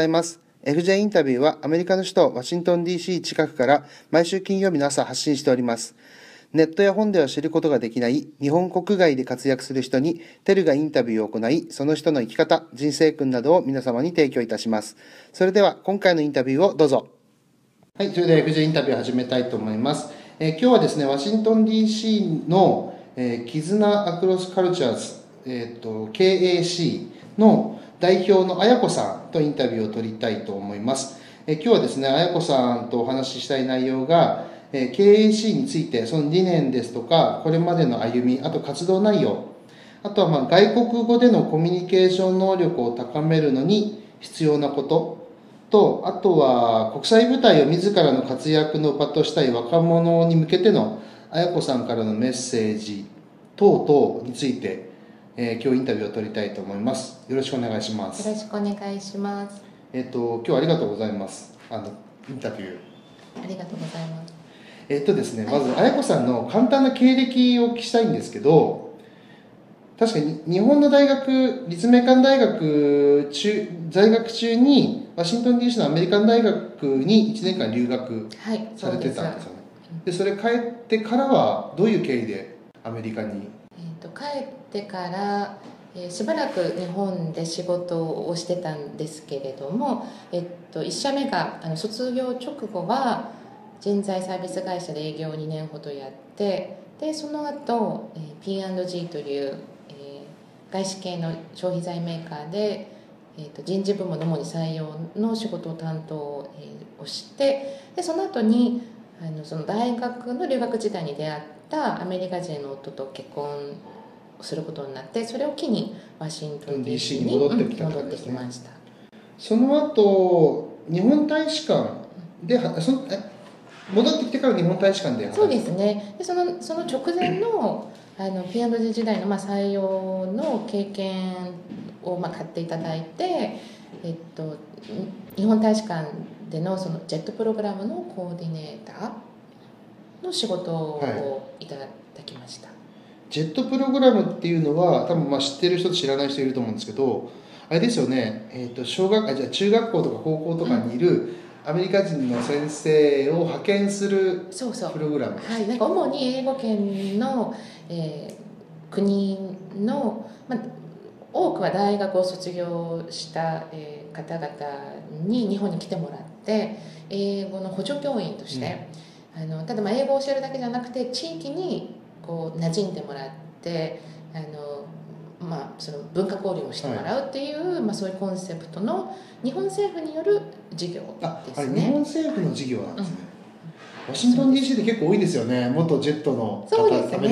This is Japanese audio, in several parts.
ざいます。FJ インタビューはアメリカの首都ワシントン DC 近くから毎週金曜日の朝発信しております。ネットや本では知ることができない日本国外で活躍する人にテルがインタビューを行い、その人の生き方、人生訓などを皆様に提供いたします。それでは今回のインタビューをどうぞ。はい、それでは FJ インタビューを始めたいと思います。今日はですね、ワシントン DC の、絆アクロスカルチャーズ、KAC の代表の綾子さんとインタビューを取りたいと思います。今日はですね、綾子さんとお話ししたい内容が、KAC についてその理念ですとか、これまでの歩み、あと活動内容、あとは外国語でのコミュニケーション能力を高めるのに必要なことと、あとは国際舞台を自らの活躍の場としたい若者に向けての綾子さんからのメッセージ等々について、今日インタビューを取りたいと思います。よろしくお願いします。 よろしくお願いします。 今日はありがとうございます。インタビュー。 ありがとうございます。 ですね、まず綾子さんの簡単な経歴をお聞きしたいんですけど、確かに日本の大学、立命館大学在学中にワシントン DC のアメリカン大学に1年間留学されてたんですよね。でそれ帰ってからはどういう経緯でアメリカに？ 帰ってから、しばらく日本で仕事をしてたんですけれども、1社目が卒業直後は人材サービス会社で営業を2年ほどやって、でその後 P&G という、外資系の消費財メーカーで、人事部門の主に採用の仕事を担当をして、でその後にその大学の留学時代に出会ったアメリカ人の夫と結婚することになって、それを機にワシントン DC に戻ってきました。 その後日本大使館で戻ってきてから日本大使館でそうですね。でその直前のP&G 時代の採用の経験を買っていただいて、日本大使館でのそのジェットプログラムのコーディネーターの仕事をいただきました。 ジェットプログラムっていうのは多分知ってる人と知らない人いると思うんですけど、あれですよね、中学校とか高校とかにいるアメリカ人の先生を派遣するプログラムです。 はい、なんか主に英語圏の、国の、多くは大学を卒業した、方々に日本に来てもらって、英語の補助教員として、ただ英語を教えるだけじゃなくて地域にこう馴染んでもらって、その文化交流をしてもらうっていう、そういうコンセプトの日本政府による事業ですね。 日本政府の事業なんですね。ワシントン DC で結構多いですよね、元ジェットの方、アメリカ人の方って。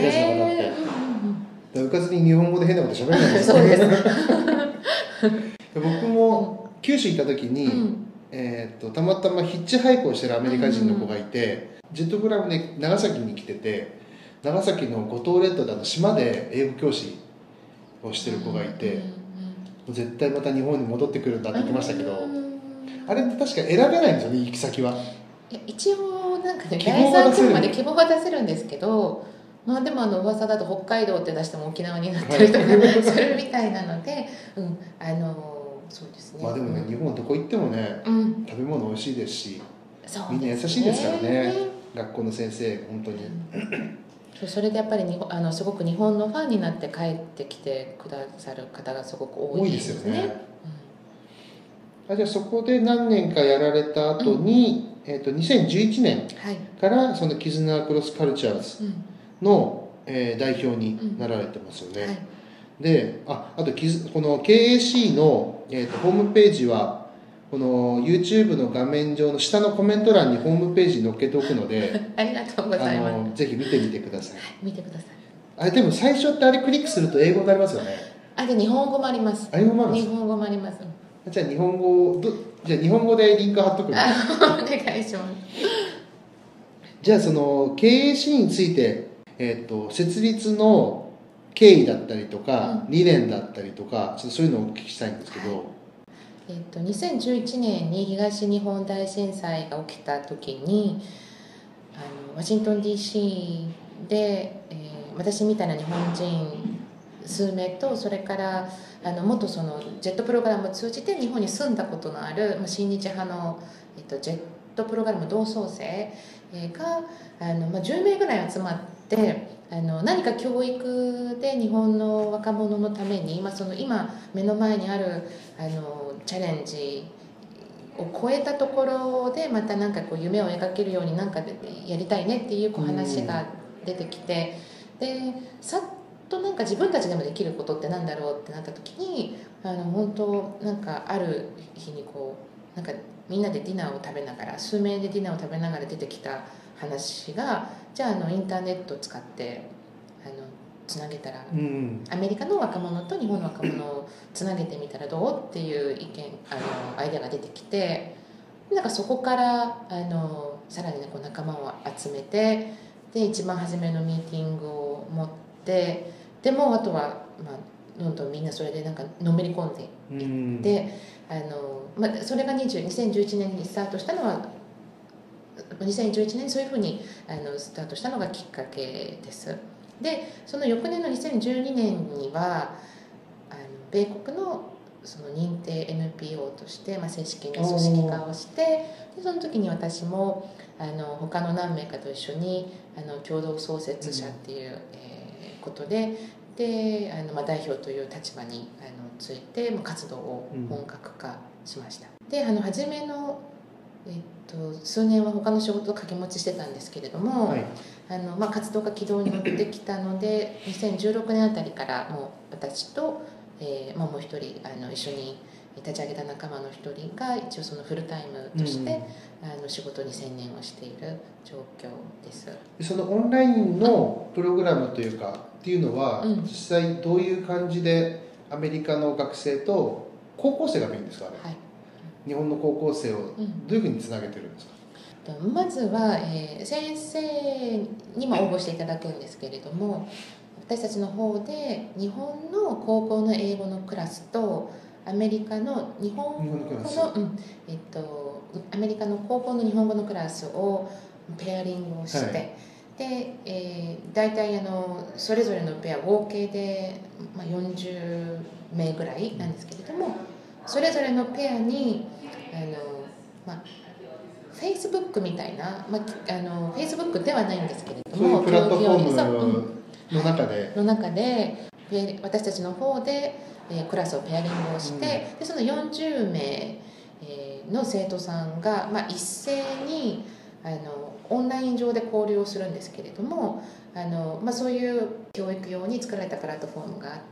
うかずに日本語で変なこと喋れないですよね。僕も九州行った時に、たまたまヒッチハイクをしてるアメリカ人の子がいて、ジェットプラムで長崎に来てて、長崎の五島列島で島で英語教師をしてる子がいて、絶対また日本に戻ってくるんだって言ってましたけど、あれって確か選べないんですよね、行き先は。 一応なんかね、第三国まで希望は出せるんですけど、でも噂だと北海道って出しても沖縄になったりとかするみたいなので、そうですね。 でもね、日本どこ行ってもね、食べ物美味しいですし、みんな優しいですからね、学校の先生本当に。 それでやっぱりすごく日本のファンになって帰ってきてくださる方がすごく多いですね。 じゃあそこで何年かやられた後に、2011年からその絆アクロスカルチャーズの、代表になられてますよね。で、あとこの KAC の、ホームページはこの YouTube の画面上の下のコメント欄にホームページ載っけておくのでありがとうございます。 ぜひ見てみてください。 見てください。 あれでも最初ってあれクリックすると英語になりますよね。 で日本語もあります。 日本語もあります。 じゃあ日本語でリンク貼っとくんでお願いします。 じゃあその KAC について、設立の経緯だったりとか、理念だったりとか、そういうのをお聞きしたいんですけど。 2011年に東日本大震災が起きた時にワシントン DC で、私みたいな日本人数名と、それから元そのジェットプログラムを通じて日本に住んだことのある親日派の、ジェットプログラム同窓生が10名ぐらい集まって、何か教育で日本の若者のために、その今目の前にあるチャレンジを超えたところでまたなんかこう夢を描けるようになんかやりたいねっていう話が出てきて、でさっとなんか自分たちでもできることってなんだろうってなった時に本当なんかある日にこうなんかみんなでディナーを食べながら、数名でディナーを食べながら出てきた話が、じゃあインターネットを使ってつなげたら、アメリカの若者と日本の若者をつなげてみたらどうっていうアイデアが出てきて、なんかそこからさらに、ね、こう仲間を集めて、で一番初めのミーティングを持って、でもあとは、どんどんみんなそれでなんかのめり込んでいって、それが2011年にスタートしたのは、2011年にそういうふうにスタートしたのがきっかけです。でその翌年の2012年には米国のその認定 NPO として、正式な組織化をして、でその時に私も他の何名かと一緒に共同創設者っていう、ことで代表という立場について活動を本格化しました。で初めの数年は他の仕事を掛け持ちしてたんですけれども、はい、活動が軌道に乗ってきたので2016年あたりからもう私と、もう一人一緒に立ち上げた仲間の一人が一応そのフルタイムとして、仕事に専念をしている状況です。 そのオンラインのプログラムというかっていうのは、実際どういう感じでアメリカの学生と高校生がメインですか、はい、日本の高校生をどういうふうにつなげてるんですか？ まずは、先生にも応募していただくんですけれども、私たちの方で日本の高校の英語のクラスとアメリカの日本語のアメリカの高校の日本語のクラスをペアリングをして、はい、で、大体それぞれのペア合計で、40名ぐらいなんですけれども、それぞれのペアにFacebook みたいな、Facebook ではないんですけれども、 そういうプラットフォームの中で私たちの方でクラスをペアリングをして、でその40名の生徒さんが、一斉にオンライン上で交流をするんですけれども、そういう教育用に作られたプラットフォームがあって、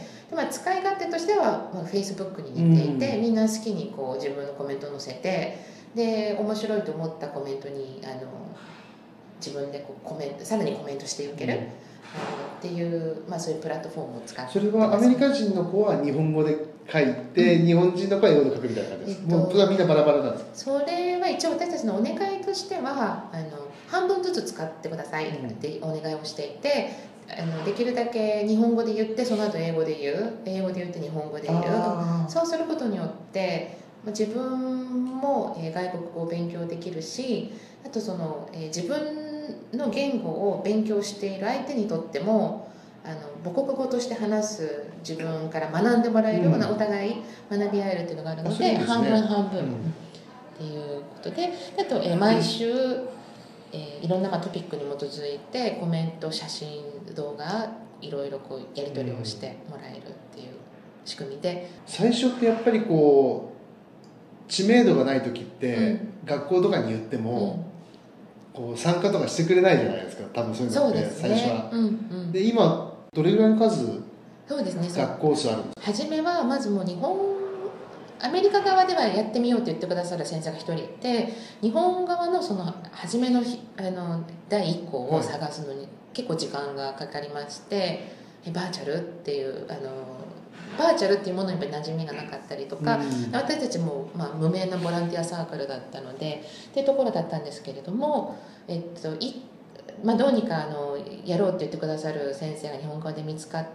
で使い勝手としては、Facebook に似ていて、みんな好きにこう自分のコメントを載せて、で面白いと思ったコメントに自分でこうさらにコメントしていける、っていう、そういうプラットフォームを使って、 それはアメリカ人の子は日本語で書いて、日本人の子は英語で書くみたいな感じですか？もうそれはみんなバラバラなんですか？ それは一応私たちのお願いとしては半分ずつ使ってくださいってお願いをしていて、できるだけ日本語で言ってその後英語で言う、英語で言って日本語で言う、そうすることによって自分も外国語を勉強できるし、あとその自分の言語を勉強している相手にとっても母国語として話す自分から学んでもらえるような、お互い学び合えるっていうのがあるので、半分半分っていうことで、あと毎週いろんなトピックに基づいてコメント、写真、動画いろいろこうやり取りをしてもらえるっていう仕組みで、 最初ってやっぱりこう知名度がない時って、学校とかに言っても、こう参加とかしてくれないじゃないですか、多分そういうのって最初は。で今どれぐらいの数、 そうですね、 学校数あるんですか？ 初めはまずもうアメリカ側ではやってみようと言ってくださる先生が一人いて、日本側のその初めの第一項を探すのに結構時間がかかりまして、バーチャルっていうバーチャルっていうものにやっぱり馴染みがなかったりとか、私たちも無名なボランティアサークルだったのでっていうところだったんですけれども、どうにかやろうって言ってくださる先生が日本側で見つかって、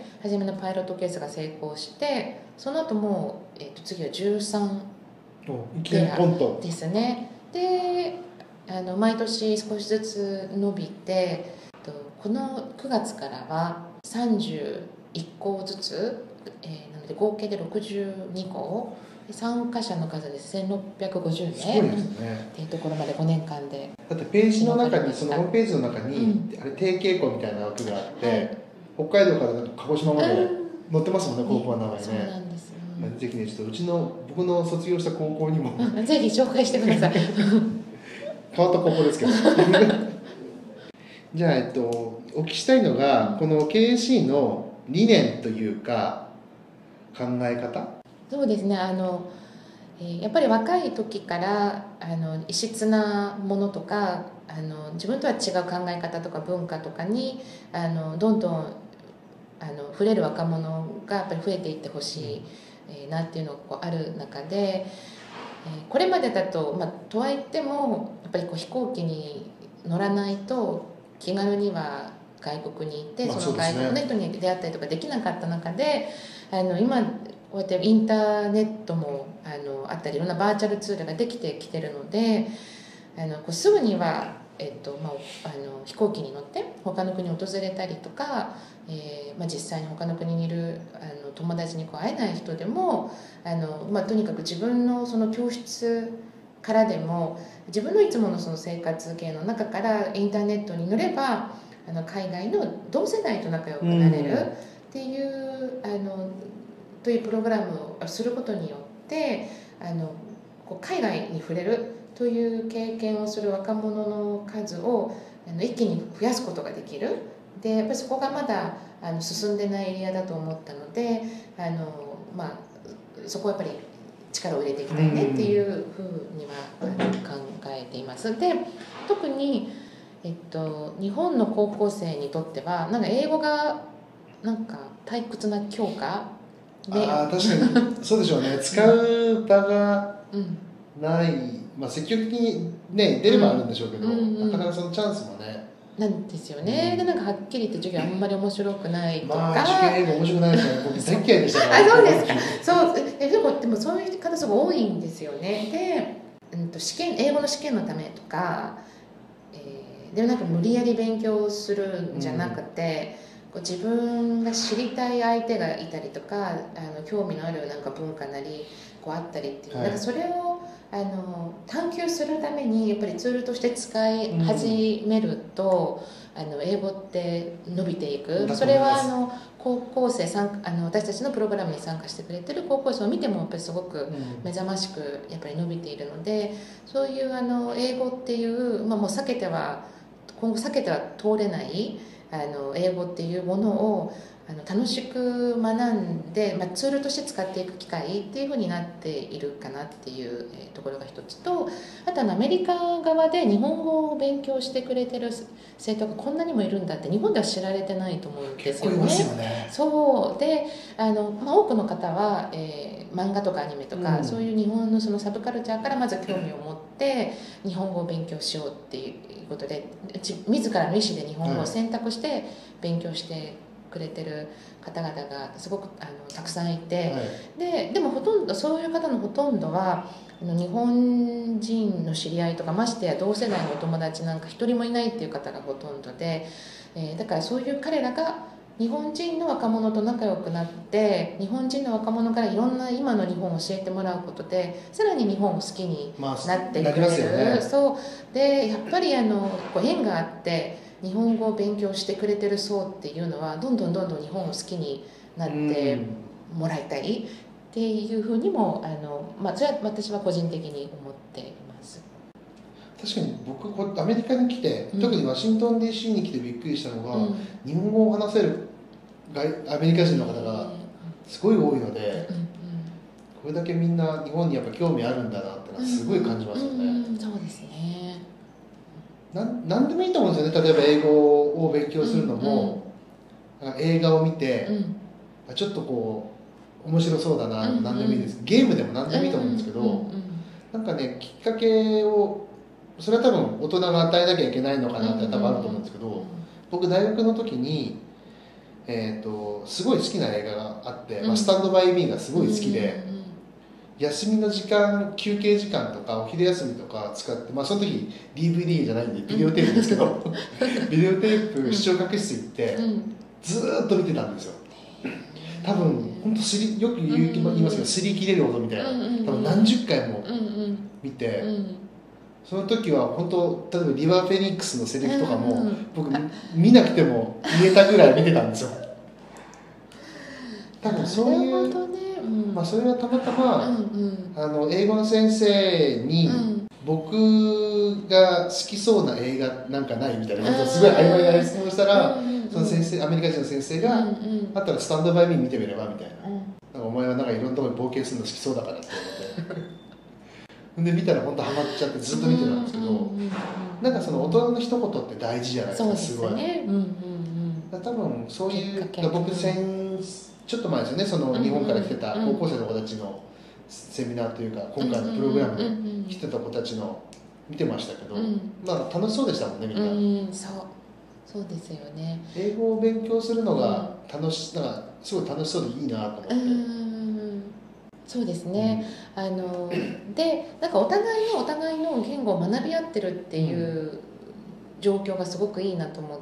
初めのパイロットケースが成功して、その後もう、次は13ペアですね。で毎年少しずつ伸びて、この9月からは30 1校ずつ、なので合計で62校、参加者の数で1650名、 すごいですね。 っていうところまで5年間で。 だってページの中に、そのホームページの中に、あれ提携校みたいな枠があって、はい、北海道から鹿児島まで載ってますもんね、高校の名前ね。 そうなんです、 ぜひね、ちょっと僕の卒業した高校にもぜひ紹介してください。 変わった高校ですけどじゃあ、お聞きしたいのが、この KAC の理念というか考え方。 そうですね、やっぱり若い時から異質なものとか自分とは違う考え方とか文化とかにどんどん触れる若者がやっぱり増えていってほしい、なっていうのがある中で、これまでだと、とはいってもやっぱり飛行機に乗らないと気軽には外国に行って、その外国の人に出会ったりとかできなかった中で、今こうやってインターネットもあったりいろんなバーチャルツールができてきてるので、すぐには、飛行機に乗って他の国を訪れたりとか、実際に他の国にいる友達に会えない人でもとにかく自分のその教室からでも自分のいつものその生活系の中からインターネットに乗れば海外の同世代と仲良くなれるっていうというプログラムをすることによって海外に触れるという経験をする若者の数を一気に増やすことができる。でやっぱりそこがまだ進んでないエリアだと思ったのでそこはやっぱり力を入れていきたいねっていうふうには考えています。で特に、日本の高校生にとっては英語が退屈な教科で、 確かにそうでしょうね。使う場がない、積極的にね出ればあるんでしょうけど、なかなかそのチャンスもねなんですよね。ではっきり言って授業あんまり面白くないとか、 受験英語面白くないですよね。僕大嫌いでしたからそうですか。そうでもそういう方すごい多いんですよね。で、英語の試験のためとか、で無理やり勉強するんじゃなくて、自分が知りたい相手がいたりとか興味のある文化なりあったりっていう、それを探求するためにやっぱりツールとして使い始めると、英語って伸びていく。それは高校生私たちのプログラムに参加してくれてる高校生を見てもやっぱりすごく目覚ましくやっぱり伸びているので、そういう英語っていう、もう今後避けては通れない英語っていうものを楽しく学んで、ツールとして使っていく機会っていうふうになっているかなっていうところが一つと、あとアメリカ側で日本語を勉強してくれてる生徒がこんなにもいるんだって日本では知られてないと思うんですよね。そうで多くの方は、漫画とかアニメとか、そういう日本のそのサブカルチャーからまず興味を持って日本語を勉強しようっていうことで自らの意思で日本語を選択して勉強してくれてる方々がすごくたくさんいて、でもほとんどそういう方のほとんどは日本人の知り合いとかましてや同世代のお友達なんか一人もいないっていう方がほとんどで、だからそういう彼らが日本人の若者と仲良くなって日本人の若者からいろんな今の日本を教えてもらうことでさらに日本を好きになってくれる、そうでやっぱり縁があって日本語を勉強してくれてる層っていうのはどんどん日本を好きになってもらいたいっていうふうにもそれは私は個人的に思っています。 確かに僕アメリカに来て、特にワシントン DC に来てびっくりしたのが、日本語を話せるアメリカ人の方がすごい多いので、これだけみんな日本にやっぱ興味あるんだなってのはすごい感じますよね。 そうですね。 何でもいいと思うんですよね。例えば英語を勉強するのも、映画を見て、ちょっと面白そうだな、何でもいいです。ゲームでも何でもいいと思うんですけど、きっかけをそれは多分大人が与えなきゃいけないのかなって多分あると思うんですけど、僕大学の時に、すごい好きな映画があって、スタンドバイミーがすごい好きで、休みの時間休憩時間とかお昼休みとか使って、その時 DVD じゃないんでビデオテープですけどビデオテープ視聴覚室行ってずーっと見てたんですよ。 多分本当よく言いますけど、擦り切れるほどみたいな、多分何十回も見て、その時は本当例えばリバー・フェニックスのセリフとかも、僕見なくても言えたぐらい見てたんですよ。多分そういう、まあ、それはたまたま、英語の先生に、僕が好きそうな映画なんかないみたいなことをすごい曖昧な質問したら、その先生、アメリカ人の先生が、あったらスタンドバイミー見てみればみたいな、なんかお前はなんかいろんなところに冒険するの好きそうだからって言われてで見たら本当ハマっちゃってずっと見てたんですけど、なんかその大人の一言って大事じゃないですか。すごい。多分そういう、僕ちょっと前ですよね、その日本から来てた高校生の子たちのセミナーというか、今回のプログラムに来てた子たちの見てましたけど、まあ楽しそうでしたもんね、みんな。 そうですよね。 英語を勉強するのがなんかすごい楽しそうでいいなと思って。 そうですね。で、なんかお互いの言語を学び合ってるっていう状況がすごくいいなと思って、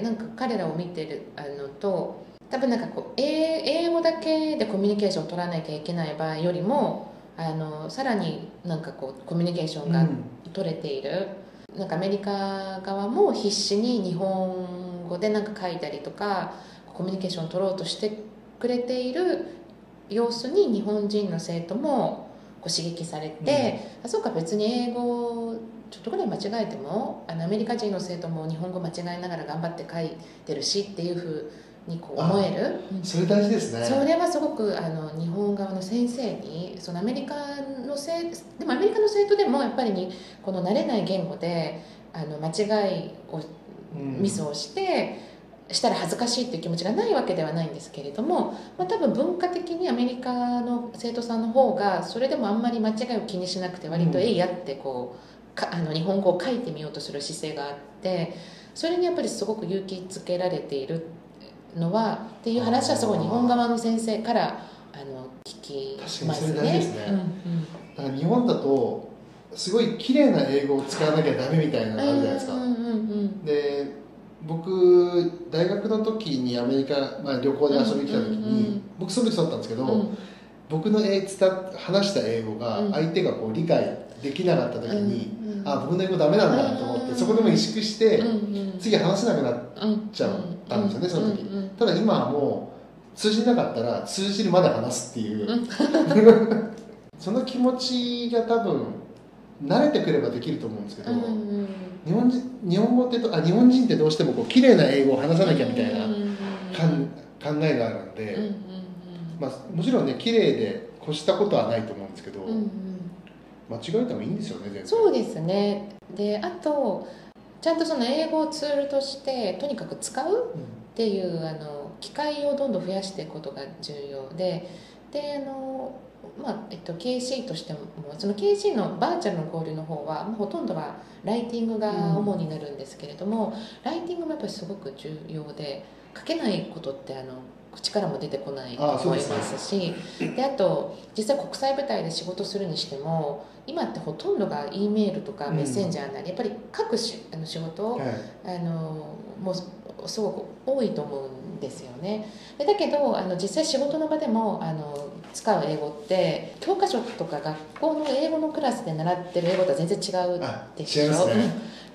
なんか彼らを見てると、多分なんかこう英語だけでコミュニケーションを取らなきゃいけない場合よりもさらになんかこうコミュニケーションが取れている、なんかアメリカ側も必死に日本語でなんか書いたりとかコミュニケーションを取ろうとしてくれている様子に日本人の生徒もこう刺激されて、そうか別に英語ちょっとぐらい間違えてもアメリカ人の生徒も日本語間違えながら頑張って書いてるしっていうふうにこう思える。 それ大事ですね。 それはすごく日本側の先生にそのアメリカのでもアメリカの生徒でもやっぱりこの慣れない言語で間違いをミスをしたら恥ずかしいっていう気持ちがないわけではないんですけれども、多分文化的にアメリカの生徒さんの方がそれでもあんまり間違いを気にしなくて割とえいやってこう日本語を書いてみようとする姿勢があって、それにやっぱりすごく勇気づけられているのはっていう話はすごい日本側の先生から聞きますね。 確かにそれ大事ですね。だから日本だとすごい綺麗な英語を使わなきゃダメみたいなのがあるじゃないですか。で僕大学の時にアメリカ、旅行で遊びに来た時に、僕その時そうだったんですけど、僕の話した英語が相手がこう理解できなかった時に、僕の英語ダメなんだと思って、そこでも萎縮して、次話せなくなっちゃったんですよね、その時。ただ今はもう通じなかったら通じるまで話すっていうその気持ちが多分慣れてくればできると思うんですけど、日本語って日本人ってどうしてもこう綺麗な英語を話さなきゃみたいな考えがあるので、もちろんね綺麗で越したことはないと思うんですけど、間違えてもいいんですよね、全然。 そうですね。であとちゃんとその英語をツールとしてとにかく使うっていう機会をどんどん増やしていくことが重要で、KC としてもその KC のバーチャルの交流の方はほとんどはライティングが主になるんですけれども、ライティングもやっぱりすごく重要で、書けないことって口からも出てこないと思いますし、であと実際国際舞台で仕事するにしても今ってほとんどが E メールとかメッセンジャーなり、やっぱり書く仕事、もうすごく多いと思うんですよね。だけど実際仕事の場でも使う英語って教科書とか学校の英語のクラスで習ってる英語とは全然違うでしょ。 違いますね。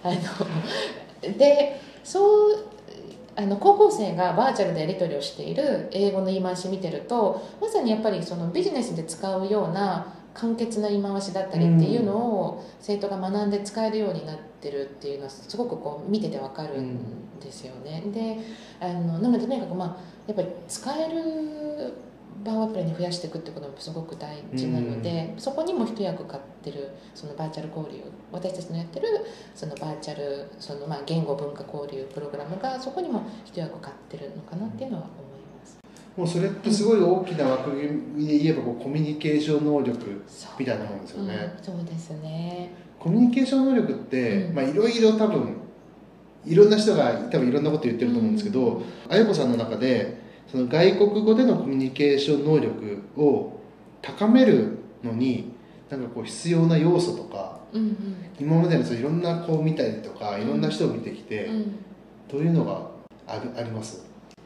で高校生がバーチャルでやり取りをしている英語の言い回し見てると、まさにやっぱりそのビジネスで使うような簡潔な言い回しだったりっていうのを生徒が学んで使えるようになってるっていうのはすごくこう見ててわかるんですよね。でなのでとにかくやっぱり使える場をアプリに増やしていくってこともすごく大事なので、そこにも一役買ってるそのバーチャル交流、私たちのやってるそのバーチャル言語文化交流プログラムがそこにも一役買ってるのかなっていうのは思います。 もうそれってすごい大きな枠組みで言えばコミュニケーション能力みたいなもんですよね。 そうですね。 コミュニケーション能力って、いろいろ多分いろんな人が多分いろんなこと言ってると思うんですけど、あやこさんの中でその外国語でのコミュニケーション能力を高めるのになんかこう必要な要素とか、今までのいろんな見たりとかいろんな人を見てきて、どういうのがあります？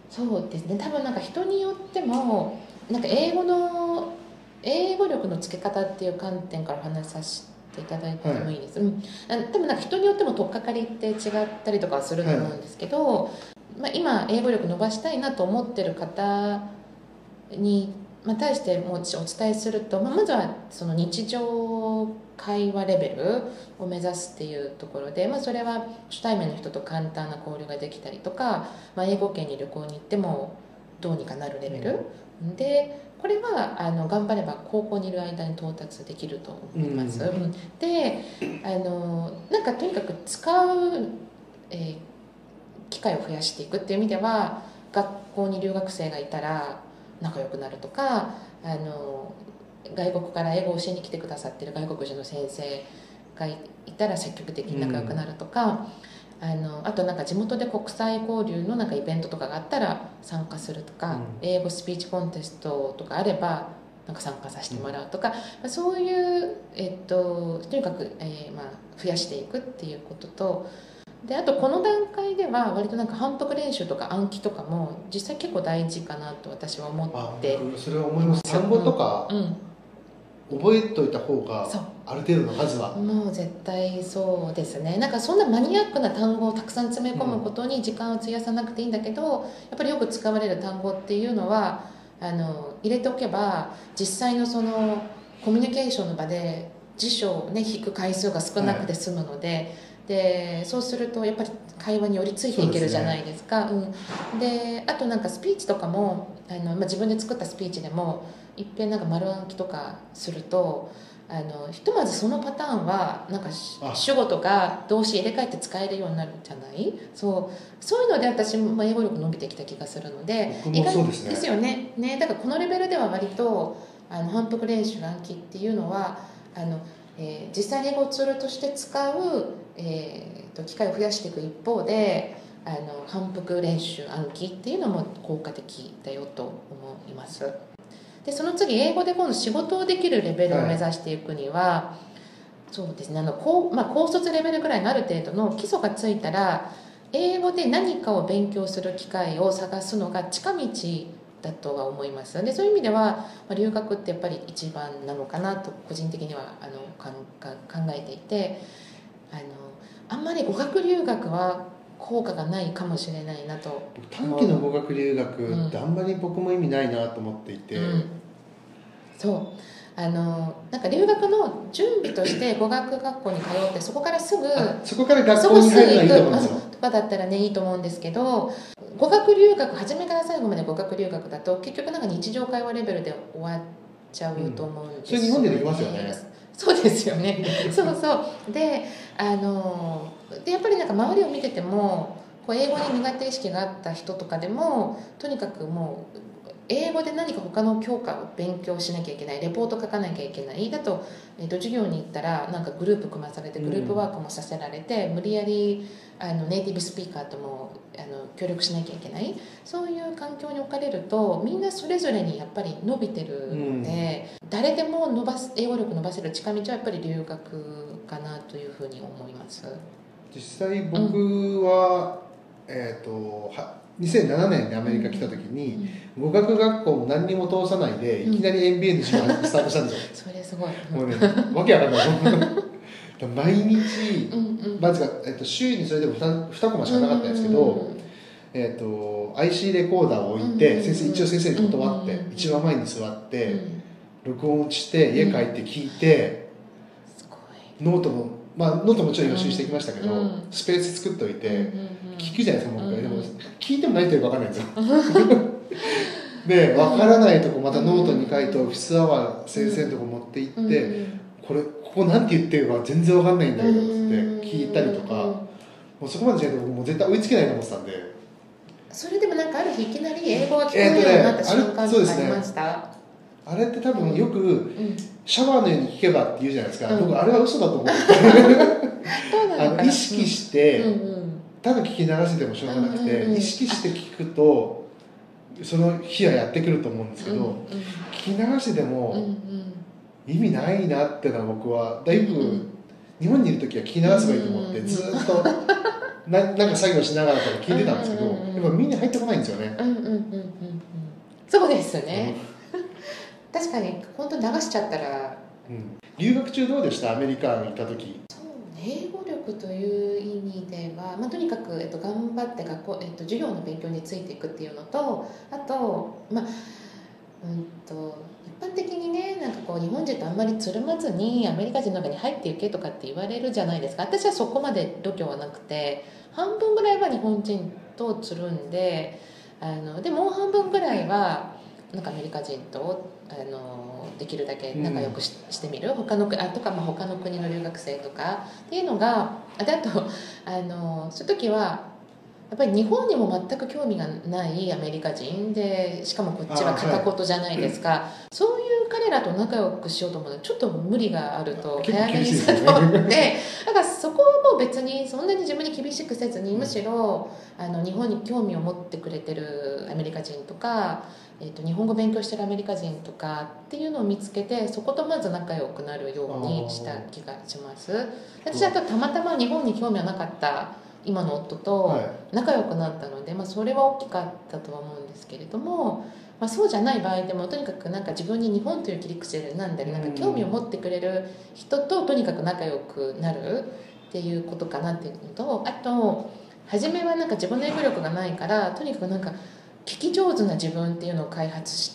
そうですね、多分なんか人によってもなんか英語力のつけ方っていう観点からお話しさせていただいてもいいです、多分なんか人によっても取っかかりって違ったりとかはすると思うんですけど、今英語力伸ばしたいなと思ってる方に、対してもうお伝えすると、まずはその日常会話レベルを目指すっていうところで、それは初対面の人と簡単な交流ができたりとか、英語圏に旅行に行ってもどうにかなるレベル、でこれは頑張れば高校にいる間に到達できると思います、でなんかとにかく使う、機会を増やしていくっていう意味では、学校に留学生がいたら仲良くなるとか、外国から英語を教えに来てくださってる外国人の先生がいたら積極的に仲良くなるとか、あとなんか地元で国際交流のなんかイベントとかがあったら参加するとか、英語スピーチコンテストとかあればなんか参加させてもらうとか、そういう、とにかく、増やしていくっていうことと、であとこの段階では割となんか反復練習とか暗記とかも実際結構大事かなと私は思ってそれは思います。単語とか、覚えておいた方がある程度の数はもう絶対そうですね。なんかそんなマニアックな単語をたくさん詰め込むことに時間を費やさなくていいんだけど、やっぱりよく使われる単語っていうのは入れておけば実際のそのコミュニケーションの場で辞書をね引く回数が少なくて済むので、でそうするとやっぱり会話によりついていけるじゃないですか。であとなんかスピーチとかも自分で作ったスピーチでもいっぺんなんか丸暗記とかするとひとまずそのパターンはなんか主語とか動詞入れ替えて使えるようになるんじゃない？そういうので私も英語力伸びてきた気がするので、 僕もそうですね。 ですよね。だからこのレベルでは割と反復練習暗記っていうのは実際に英語をツールとして使う、機会を増やしていく一方で反復練習暗記っていうのも効果的だよと思います。でその次英語で今度仕事をできるレベルを目指していくには、そうですね高卒レベルぐらいのある程度の基礎がついたら英語で何かを勉強する機会を探すのが近道だとは思います。でそういう意味では、留学ってやっぱり一番なのかなと個人的には考えていて、あんまり語学留学は効果がないかもしれないなと。 短期の語学留学ってあんまり僕も意味ないなと思っていて、 そうなんか留学の準備として語学学校に通ってそこからすぐそこから学校に入るのはいいと思うんですよ。 とかだったらねいいと思うんですけど、語学留学初めから最後まで語学留学だと結局なんか日常会話レベルで終わっちゃうと思うんですよね。 それ日本でできますよね。 そうですよねそうででやっぱりなんか周りを見てても英語に苦手意識があった人とかでもとにかくもう英語で何か他の教科を勉強しなきゃいけない、レポート書かなきゃいけない、だと、授業に行ったらなんかグループ組まされてグループワークもさせられて、無理やりネイティブスピーカーとも協力しなきゃいけない、そういう環境に置かれるとみんなそれぞれにやっぱり伸びてるので、誰でも英語力伸ばせる近道はやっぱり留学かなというふうに思います。 実際僕は、2007年にアメリカ来た時に、語学学校も何にも通さないでいきなり MBA の授業スタートしたんですよ。 それすごい。 もうね、わけわかんない毎日、まず週にそれでも 2コマしかなかったんですけど、IC レコーダーを置いて、一応先生に断って、一番前に座って、録音して家帰って聞いて、ノートももちろん予習してきましたけど、スペース作っておいて、聞くじゃないですか、もう一回。でも聞いても何言ってるか分かんないんですよ。で、分からないとこまたノートに書いてオフィスアワー先生のとこ持って行って、ここなんて言ってるか全然分かんないんだけどって聞いたりとか、もうそこまでしないと僕もう絶対追いつけないと思ってたんで。 それでもなんかある日いきなり英語が聞こえるようになった瞬間ってありました？ あれって多分よくシャワーのように聞けばって言うじゃないですか、僕あれは嘘だと思ってて意識してただ聞き流せてもしょうがなくて、意識して聞くとその日はやってくると思うんですけど、聞き流してでも意味ないなってのは僕はだいぶ日本にいる時は聞き流せばいいと思ってずっとなんか作業しながらとか聞いてたんですけど、やっぱ耳に入ってこないんですよね。 そうですね。確かに本当に流しちゃったら、 留学中どうでした？アメリカに行った時。 英語力という意味では、とにかく、頑張って学校、授業の勉強についていくっていうのと、あと、一般的にね、なんかこう日本人とあんまりつるまずにアメリカ人の中に入っていけとかって言われるじゃないですか。私はそこまで度胸はなくて、半分ぐらいは日本人とつるんで、でもう半分ぐらいはなんかアメリカ人とできるだけ仲良くしてみる、他の国の留学生とかっていうのが、あとそういう時はやっぱり日本にも全く興味がないアメリカ人で、しかもこっちは片言じゃないですか、そういう彼らと仲良くしようと思うとちょっと無理があると早めにさとってだからそこはもう別にそんなに自分に厳しくせずに、むしろ日本に興味を持ってくれてるアメリカ人とか、日本語勉強してるアメリカ人とかっていうのを見つけて、そことまず仲良くなるようにした気がします。私だとたまたま日本に興味はなかった今の夫と仲良くなったので、それは大きかったとは思うんですけれども、そうじゃない場合でもとにかくなんか自分に日本という切り口でなんだり、なんか興味を持ってくれる人ととにかく仲良くなるっていうことかなっていうのと、あと初めはなんか自分の英語力がないから、とにかくなんか聞き上手な自分っていうのを開発して、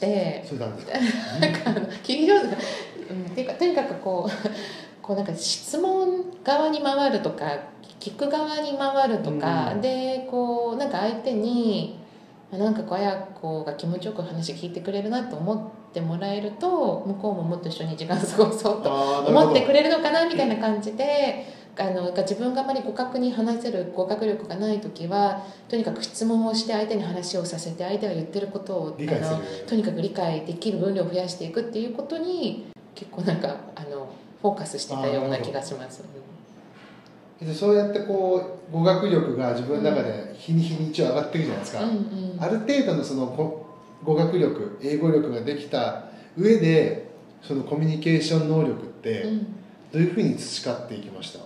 なんか聞き上手な、っていうかとにかくこうなんか質問側に回るとか聞く側に回るとか、でこうなんか相手になんか綾子が気持ちよく話聞いてくれるなと思ってもらえると、向こうももっと一緒に時間過ごそうと思ってくれるのかなみたいな感じで、自分があまり互角に話せる語学力がない時はとにかく質問をして相手に話をさせて、相手が言ってることをとにかく理解できる分量を増やしていくっていうことに結構なんかフォーカスしてたような気がします。 そうやってこう語学力が自分の中で日に日に一応上がってるじゃないですか、ある程度のその語学力、英語力ができた上でそのコミュニケーション能力ってどういうふうに培っていきました？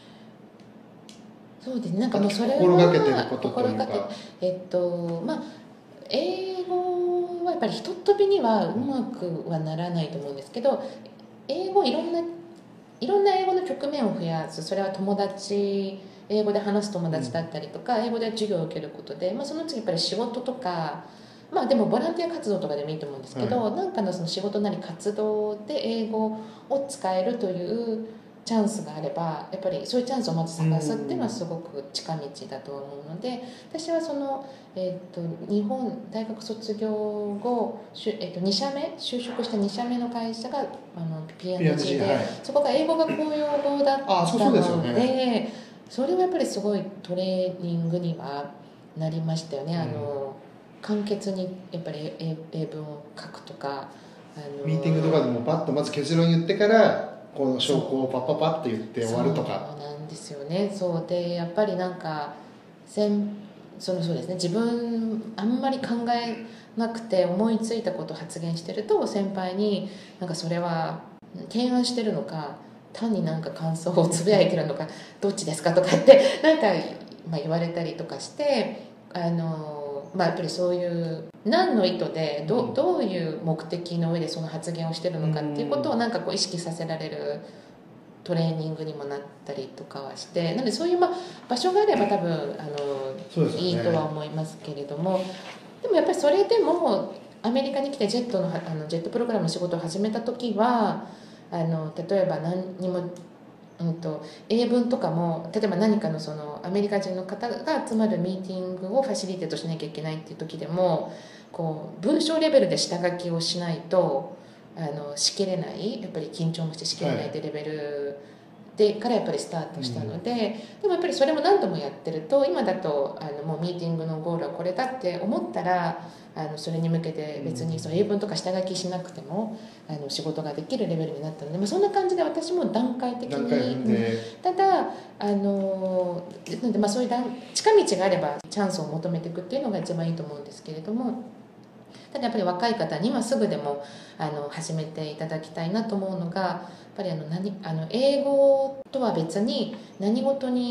そうですね、なんかもうそれは心がけてることというか、 英語はやっぱりひとっ飛びにはうまくはならないと思うんですけど、英語いろんな英語の局面を増やす、それは友達、英語で話す友達だったりとか、英語で授業を受けることで、その次やっぱり仕事とか、でもボランティア活動とかでもいいと思うんですけど、なんかのその仕事なり活動で英語を使えるというチャンスがあれば、やっぱりそういうチャンスをまず探すっていうのはすごく近道だと思うので、私はその、日本大学卒業後、2社目就職した2社目の会社がP&G で、そこが英語が公用語だったので、それはやっぱりすごいトレーニングにはなりましたよね。簡潔にやっぱり英文を書くとか、 ミーティングとかでもパッとまず結論言ってからこの証拠をパッパッパって言って終わるとか。 そうなんですよね。そうでやっぱりなんかそうですね、自分あんまり考えなくて思いついたことを発言してると、先輩になんかそれは提案してるのか単になんか感想をつぶやいてるのかどっちですかとかってなんか、言われたりとかして、やっぱりそういう何の意図でどういう目的の上でその発言をしてるのかっていうことをなんかこう意識させられるトレーニングにもなったりとかはして、なのでそういう場所があれば多分いいとは思いますけれども、でもやっぱりそれでもアメリカに来てジェットプログラムの仕事を始めた時は例えば何にも英文とかも、例えば何かのそのアメリカ人の方が集まるミーティングをファシリテートしなきゃいけないっていう時でも、こう文章レベルで下書きをしないとしきれない、やっぱり緊張もしてしきれないってレベルでからやっぱりスタートしたので、でもやっぱりそれも何度もやってると、今だともうミーティングのゴールはこれだって思ったらそれに向けて別にその英文とか下書きしなくても仕事ができるレベルになったので、そんな感じで私も段階的に、ただそういう近道があればチャンスを求めていくっていうのが一番いいと思うんですけれども、ただやっぱり若い方にはすぐでも始めていただきたいなと思うのが、やっぱり英語とは別に何事に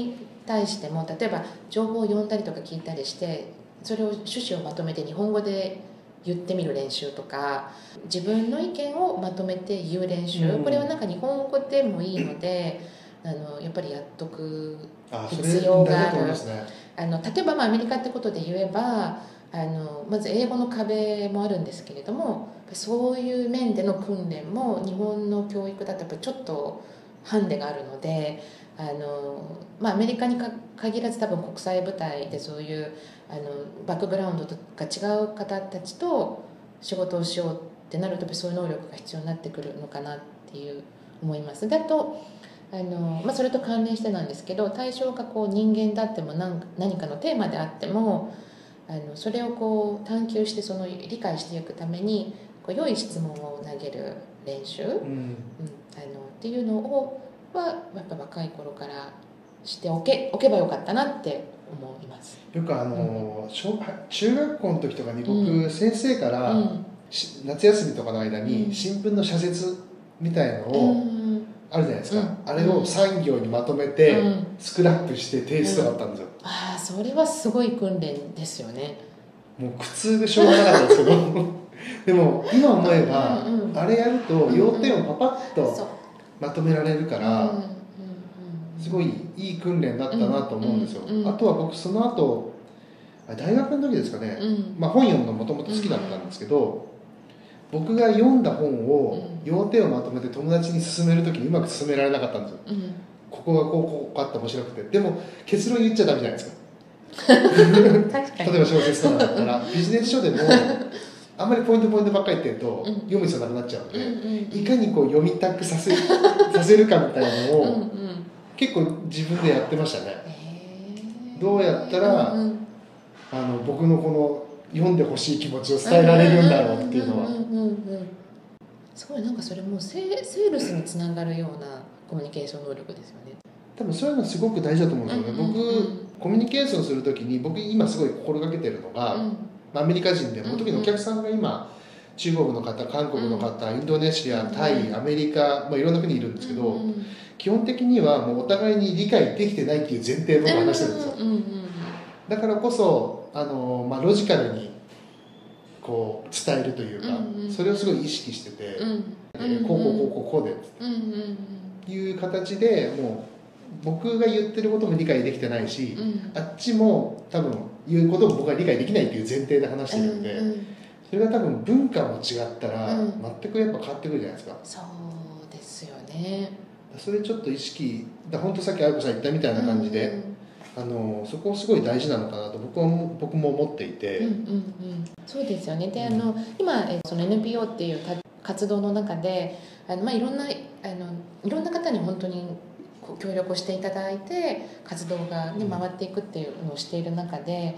対しても例えば情報を読んだりとか聞いたりしてそれを趣旨をまとめて日本語で言ってみる練習とか自分の意見をまとめて言う練習、これはなんか日本語でもいいのでやっぱりやっとく必要がある。例えばアメリカってことで言えばまず英語の壁もあるんですけれどもそういう面での訓練も日本の教育だとやっぱりちょっとハンデがあるのでアメリカに限らず多分国際舞台でそういうバックグラウンドが違う方たちと仕事をしようってなるとそういう能力が必要になってくるのかなっていう思います。だとそれと関連してなんですけど対象が人間であっても何かのテーマであってもそれを探求して理解していくために良い質問を投げる練習、っていうのをやっぱ若い頃からしておけばよかったなって思います。 よく中学校の時とかに僕、先生から、夏休みとかの間に新聞の社説みたいなのを、あるじゃないですか、あれを3行にまとめて、スクラップして提出があったんですよ、 それはすごい訓練ですよね。 もう苦痛でしょうがなかったんですけどでも今思えば、あれやると要点をパパッとまとめられるから、すごいいい訓練だったなと思うんですよ。あとは僕その後大学の時ですかね、本読むのもともと好きだったんですけど、僕が読んだ本を要点をまとめて友達に勧める時にうまく勧められなかったんですよ、ここがこうあって面白くて。でも結論言っちゃダメじゃないですか例えば小説とかだったらビジネス書でもあんまりポイントばっかり言ってると読む必要なくなっちゃうので、いかに読みたくさせるかみたいなのを結構自分でやってましたね。どうやったら僕のこの読んでほしい気持ちを伝えられるんだろうっていうのはすごいなんかそれもセールスにつながるようなコミュニケーション能力ですよね。 多分そういうのすごく大事だと思うんですよね。僕コミュニケーションするときに僕今すごい心がけてるのが、アメリカ人でも特にお客さんが今中国の方、韓国の方、インドネシア、タイ、アメリカ、いろんな国いるんですけど、基本的にはもうお互いに理解できてないっていう前提僕は話してるんですよ。だからこそロジカルにこう伝えるというか、それをすごい意識してて、こうでっていう形でもう僕が言ってることも理解できてないし、あっちも多分言うことも僕が理解できないっていう前提で話してるんで、それが多分文化も違ったら全くやっぱ変わってくるじゃないですか。 そうですよね。 それちょっと意識本当さっきあやこさん言ったみたいな感じで、そこすごい大事なのかなと僕も思っていて、 そうですよね。で今その NPO っていう活動の中でいろんな方に本当に協力をしていただいて活動が、回っていくっていうのをしている中で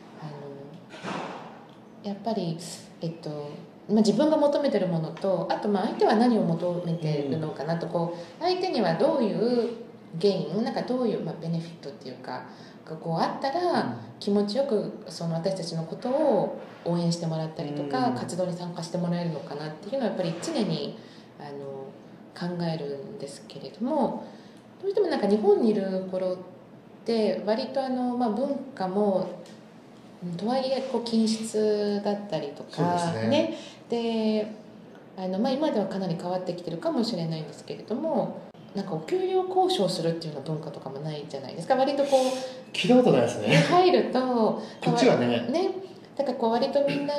やっぱり自分が求めてるものとあと相手は何を求めてるのかなと相手にはどういうゲインどういうベネフィットっていうかがあったら気持ちよく私たちのことを応援してもらったりとか活動に参加してもらえるのかなっていうのはやっぱり常に考えるんですけれども、どうしても日本にいる頃って割と文化もとはいえ均質だったりとかね。で今ではかなり変わってきてるかもしれないんですけれども、お給料交渉するっていうような文化とかもないじゃないですか。割と聞いたことないですね。 入るとこっちはね。 だから割とみんな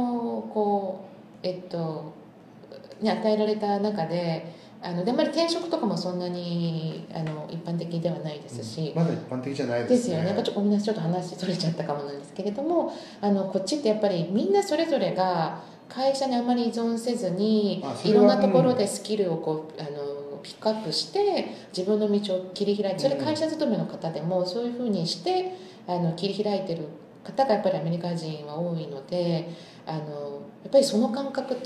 与えられた中であんまり転職とかもそんなに一般的ではないですし、 まだ一般的じゃないですね。 ですよね。ごめんなさい、ちょっと話それちゃったかもなんですけれども、こっちってやっぱりみんなそれぞれが会社にあまり依存せずにいろんなところでスキルをピックアップして自分の道を切り開いて、それ会社勤めの方でもそういうふうにして切り開いてる方がやっぱりアメリカ人は多いので、やっぱりその感覚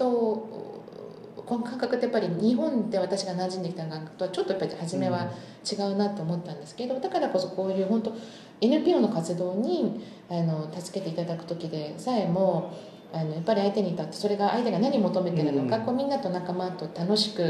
ってやっぱり日本で私が馴染んできた感覚とはちょっとやっぱり初めは違うなと思ったんですけど、だからこそこういう本当 NPO の活動に助けていただく時でさえもやっぱり相手に立ってそれが相手が何を求めてるのか、みんなと仲間と楽しく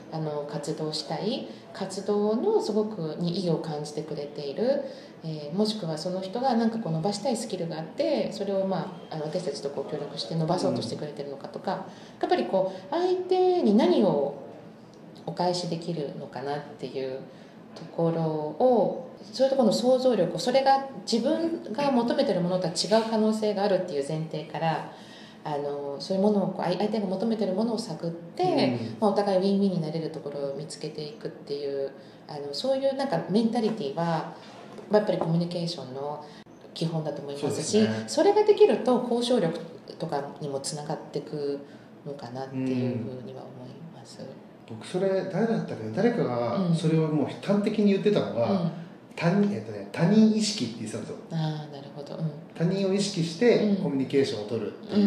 活動したい活動のすごくに意義を感じてくれている、もしくはその人がなんかこう伸ばしたいスキルがあってそれを、私たちとこう協力して伸ばそうとしてくれてるのかとか、やっぱりこう相手に何をお返しできるのかなっていうところを、そういうところの想像力、それが自分が求めてるものとは違う可能性があるっていう前提から、そういうものを相手が求めてるものを探って、お互いウィンウィンになれるところを見つけていくっていう、そういうなんかメンタリティーはやっぱりコミュニケーションの基本だと思いますし、それができると交渉力とかにもつながっていくのかなっていうふうには思います。 僕それ誰だったっけ、誰かがそれをもう端的に言ってたのが、他人意識って言ってたんですよ。 なるほど、 他人を意識してコミュニケーションを取るっていう、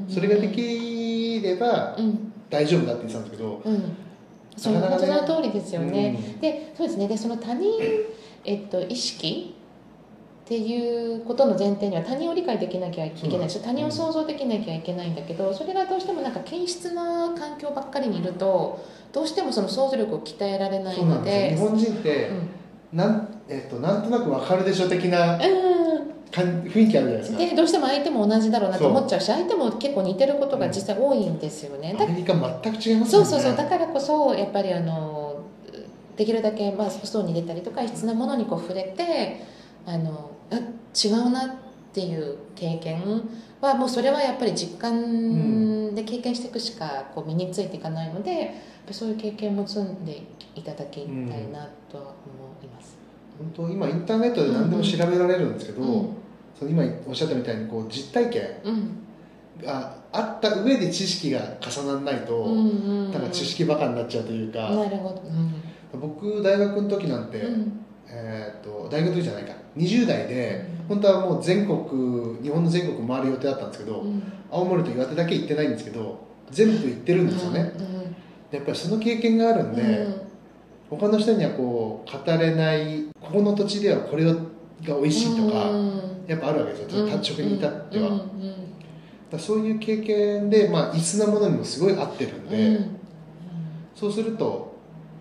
それができれば大丈夫だって言ってたんですけど、 その通りですよね。で、そうですね。で、その他人、意識っていうことの前提には他人を理解できなきゃいけないし、他人を想像できなきゃいけないんだけど、それがどうしてもなんか均質な環境ばっかりにいるとどうしてもその想像力を鍛えられないので、 日本人ってなんとなく分かるでしょ的な雰囲気あるじゃないですか。 でどうしても相手も同じだろうなと思っちゃうし、相手も結構似てることが実際多いんですよね。 アメリカ全く違いますよね。 そうだからこそやっぱりできるだけ外に出たりとか異質なものにこう触れて違うなっていう経験はもうそれはやっぱり実感で経験していくしかこう身についていかないので、そういう経験も積んでいただきたいなとは思います。 本当今インターネットで何でも調べられるんですけど、その今おっしゃったみたいにこう実体験があった上で知識が重ならないと、なんか知識バカになっちゃうというか。 なるほど、 僕大学の時なんて、大学の時じゃないか20代で本当はもう日本の全国回る予定だったんですけど、青森と岩手だけ行ってないんですけど全部行ってるんですよね。やっぱりその経験があるんで、他の人にはこう語れないここの土地ではこれが美味しいとかやっぱあるわけですよ、食に至っては。そういう経験で異質なものにもすごい合ってるんで、そうすると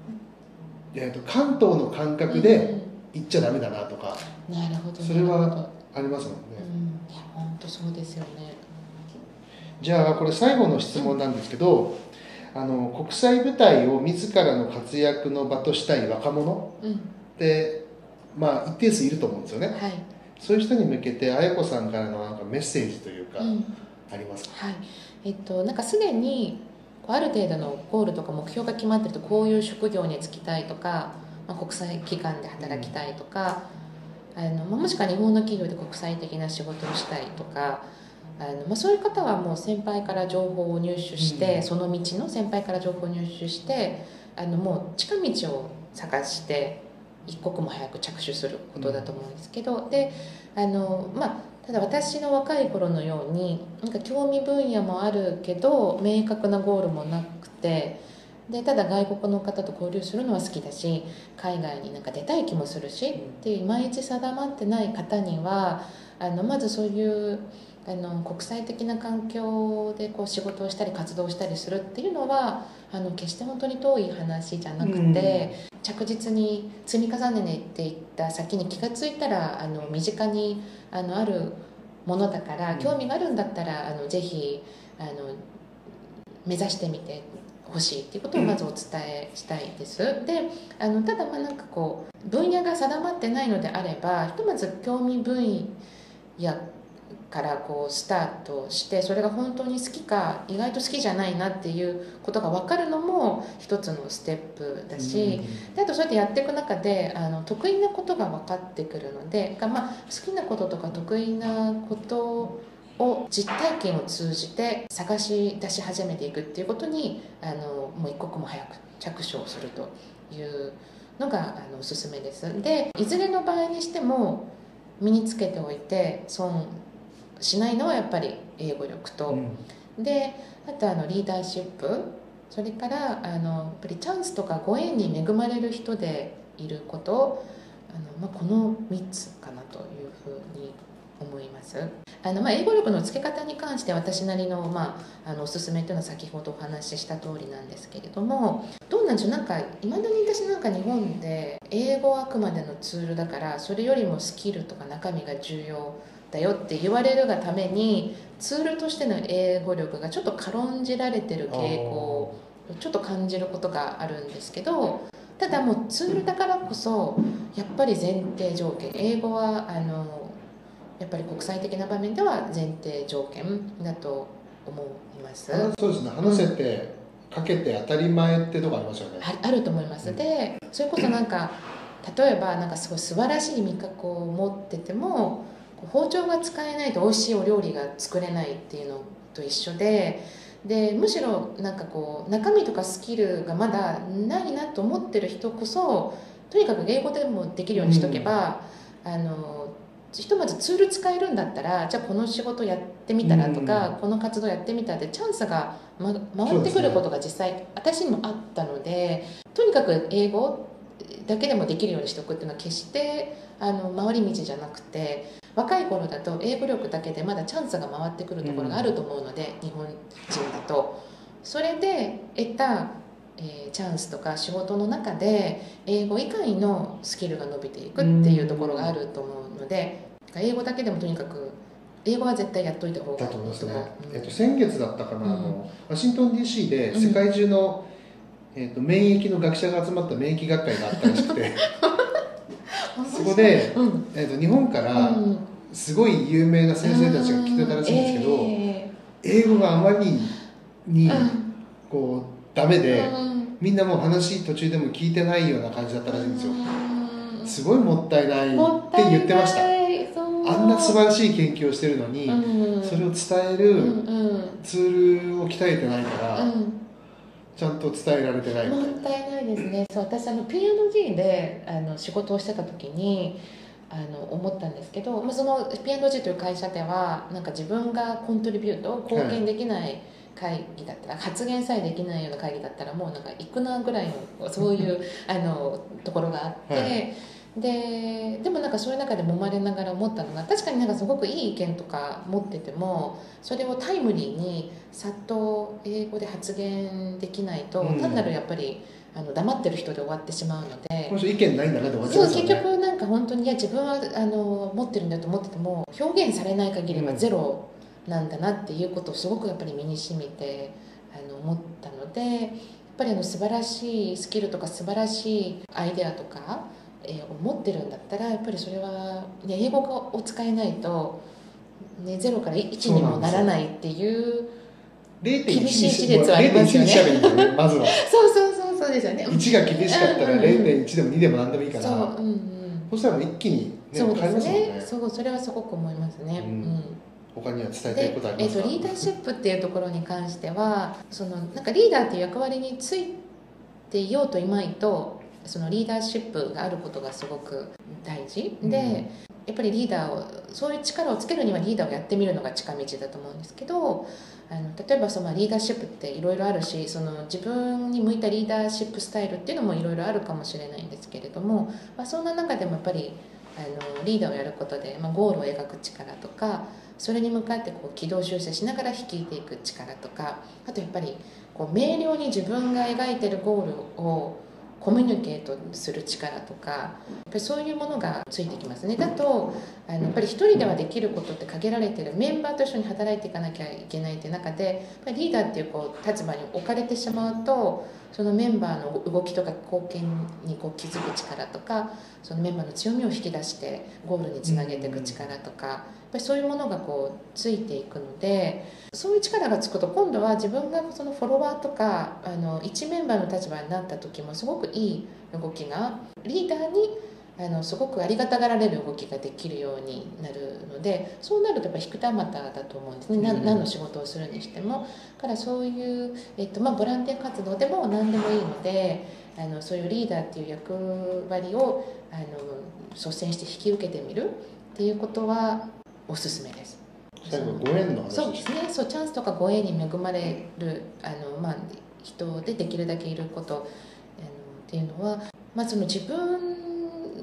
関東の感覚で行っちゃダメだなとか、 なるほど、 それはありますもんね。 いや本当そうですよね。 じゃあこれ最後の質問なんですけど、国際舞台を自らの活躍の場としたい若者って一定数いると思うんですよね。そういう人に向けて綾子さんからのなんかメッセージというか、ありますか？ なんかすでにある程度のゴールとか目標が決まってると、こういう職業に就きたいとか、国際機関で働きたいとか、もしくは日本の企業で国際的な仕事をしたいとか、そういう方はもう先輩から情報を入手して、その道の先輩から情報を入手してもう近道を探して一刻も早く着手することだと思うんですけど、でただ私の若い頃のようになんか興味分野もあるけど明確なゴールもなくて、でただ外国の方と交流するのは好きだし海外になんか出たい気もするしっていまいち定まってない方にはまずそういう国際的な環境でこう仕事をしたり活動をしたりするっていうのは決して本当に遠い話じゃなくて、着実に積み重ねていった先に気が付いたら身近にあるものだから、興味があるんだったらぜひ目指してみてほしいっていうことをまずお伝えしたいです。でただなんかこう分野が定まってないのであれば、ひとまず興味分野からこうスタートして、それが本当に好きか意外と好きじゃないなっていうことが分かるのも一つのステップだし、であとそうやってやっていく中で得意なことが分かってくるので、好きなこととか得意なことを実体験を通じて探し出し始めていくっていうことにもう一刻も早く着手をするというのがおすすめです。でいずれの場合にしても身につけておいて損しないのはやっぱり英語力と、であとリーダーシップ、それからやっぱりチャンスとかご縁に恵まれる人でいること、この3つかなというふうに思います。英語力のつけ方に関して私なりの、おすすめというのは先ほどお話しした通りなんですけれども、どうなんでしょう、いまだに私日本で英語はあくまでのツールだからそれよりもスキルとか中身が重要だよって言われるがために、ツールとしての英語力がちょっと軽んじられてる傾向をちょっと感じることがあるんですけど、ただもうツールだからこそやっぱり前提条件、英語はやっぱり国際的な場面では前提条件だと思います。 そうですね、話せて、かけて当たり前ってとこありますよね。 あると思います。でそれこそ例えばすごい素晴らしい味覚を持ってても包丁が使えないと美味しいお料理が作れないっていうのと一緒で、むしろ中身とかスキルがまだないなと思ってる人こそ、とにかく英語でもできるようにしとけば、ひとまずツール使えるんだったら、じゃあこの仕事やってみたらとか、この活動やってみたらってチャンスが、回ってくることが実際私にもあったので、とにかく英語だけでもできるようにしておくっていうのは決して回り道じゃなくて、若い頃だと英語力だけでまだチャンスが回ってくるところがあると思うので、日本人だとそれで得た、チャンスとか仕事の中で英語以外のスキルが伸びていくっていうところがあると思うので、英語だけでもとにかく英語は絶対やっといた方がいいだと思いますね。 うん、 先月だったかな、ワシントン DC で世界中の、免疫の学者が集まった免疫学会があったらしくてそこで、日本からすごい有名な先生たちが来てたらしいんですけど、英語があまりにこうダメで、みんなもう話途中でも聞いてないような感じだったらしいんですよ。すごいもったいないって言ってました。あんな素晴らしい研究をしてるのに、それを伝えるツールを鍛えてないから、ちゃんと伝えられてないみたいな。 もったいないですね。そう、私P&G で仕事をしてた時に思ったんですけど、その P&G という会社では自分がコントリビュート貢献できない会議だったら、発言さえできないような会議だったらもう行くなぐらいのそういうところがあって、でもそういう中で揉まれながら思ったのが、確かにすごくいい意見とか持っててもそれをタイムリーにさっと英語で発言できないと、単なるやっぱり黙ってる人で終わってしまうので、 この人意見ないんだなって思っちゃいますよね。 結局本当に自分は持ってるんだと思ってても表現されない限りはゼロなんだなっていうことをすごくやっぱり身に染みて思ったので、やっぱり素晴らしいスキルとか素晴らしいアイデアとかを持ってるんだったら、やっぱりそれは、英語を使えないと、0から1にもならないっていう厳しい事実はありますよね。 0.1 まずはそうですよね。 1が厳しかったら 0.1 でも2でも何でもいいから、そしたらもう一気に、 そうですね。それはすごく思いますね。 他には伝えたいことありますか？ リーダーシップっていうところに関しては、リーダーっていう役割についていようといまいと、そのリーダーシップがあることがすごく大事で、やっぱりリーダーをそういう力をつけるにはリーダーをやってみるのが近道だと思うんですけど、例えばリーダーシップっていろいろあるし、自分に向いたリーダーシップスタイルっていうのもいろいろあるかもしれないんですけれども、そんな中でもやっぱりリーダーをやることで、ゴールを描く力とか、それに向かって軌道修正しながら率いていく力とか、あとやっぱり明瞭に自分が描いてるゴールをコミュニケートする力とか、やっぱりそういうものがついてきますね。だとやっぱり一人ではできることって限られてる、メンバーと一緒に働いていかなきゃいけないっていう中で、やっぱりリーダーっていう立場に置かれてしまうと、そのメンバーの動きとか貢献に気づく力とか、そのメンバーの強みを引き出してゴールにつなげていく力とか、やっぱりそういうものがついていくので、そういう力がつくと今度は自分がそのフォロワーとか一メンバーの立場になった時もすごくいい動きが、リーダーにすごくありがたがられる動きができるようになるので、そうなるとやっぱ引く手あまただと思うんですね。何の仕事をするにしても。だからそういう、ボランティア活動でも何でもいいので、そういうリーダーっていう役割を率先して引き受けてみるっていうことはおすすめです。 最後ご縁の話。 そうですね。チャンスとかご縁に恵まれる人でできるだけいることっていうのは、その自分